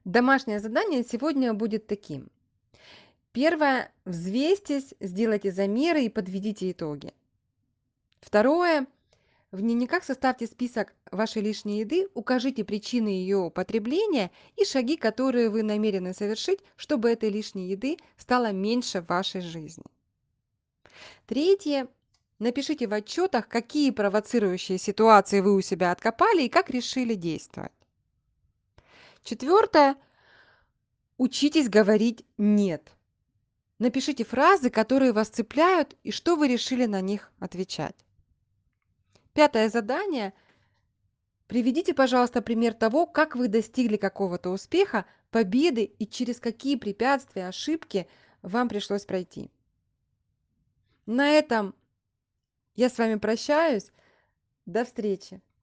Домашнее задание сегодня будет таким. Первое. Взвесьтесь, сделайте замеры и подведите итоги. Второе. В дневниках составьте список вашей лишней еды, укажите причины ее употребления и шаги, которые вы намерены совершить, чтобы этой лишней еды стало меньше в вашей жизни. Третье. Напишите в отчетах, какие провоцирующие ситуации вы у себя откопали и как решили действовать. Четвертое. Учитесь говорить «нет». Напишите фразы, которые вас цепляют, и что вы решили на них отвечать. Пятое задание. Приведите, пожалуйста, пример того, как вы достигли какого-то успеха, победы и через какие препятствия, ошибки вам пришлось пройти. На этом я с вами прощаюсь. До встречи!